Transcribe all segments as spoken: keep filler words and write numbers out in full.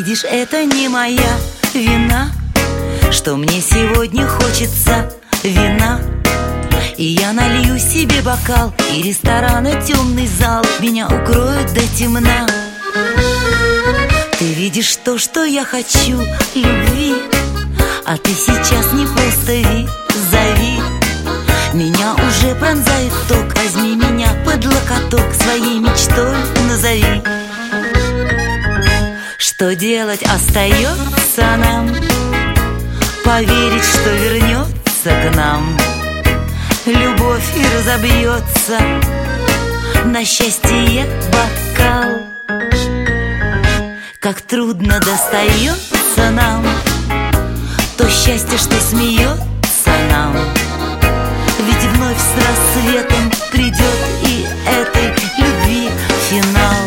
видишь, это не моя вина, что мне сегодня хочется вина. И я налью себе бокал, и ресторана темный зал меня укроет до темна. Ты видишь то, что я хочу, любви, а ты сейчас не просто ви, зови. Меня уже пронзает ток, возьми меня под локоток, своей мечтой назови. Что делать остается нам? Поверить, что вернется к нам любовь и разобьется на счастье бокал. Как трудно достается нам то счастье, что смеется нам. Ведь вновь с рассветом придет и этой любви финал.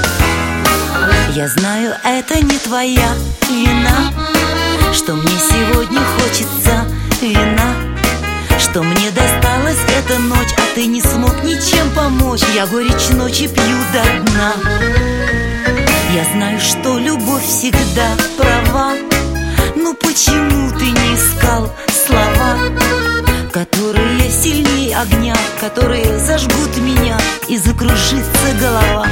Я знаю, это не твоя вина, что мне сегодня хочется вина, что мне досталась эта ночь, а ты не смог ничем помочь. Я горечь ночи пью до дна. Я знаю, что любовь всегда права, но почему ты не искал слова, которые сильнее огня, которые зажгут меня и закружится голова?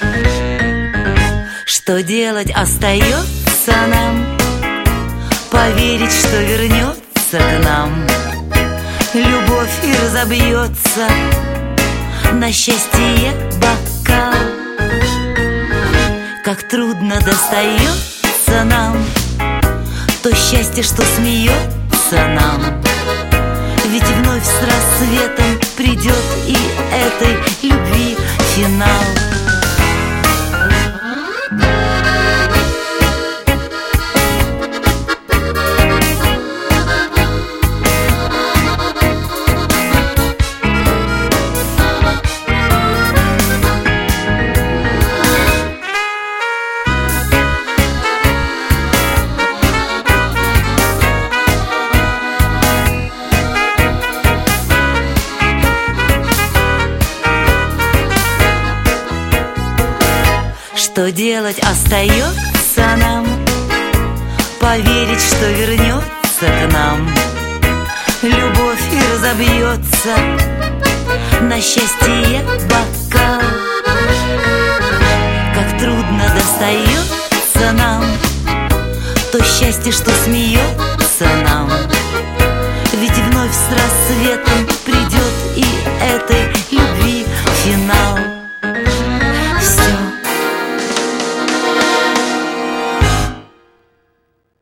Что делать остается нам? Поверить, что вернется к нам любовь и разобьется на счастье бокал. Как трудно достается нам то счастье, что смеется нам. Ведь вновь с рассветом придет и этой любви финал. Что делать остается нам? Поверить, что вернется к нам любовь и разобьется на счастье бокал. Как трудно достается нам то счастье, что смеется нам.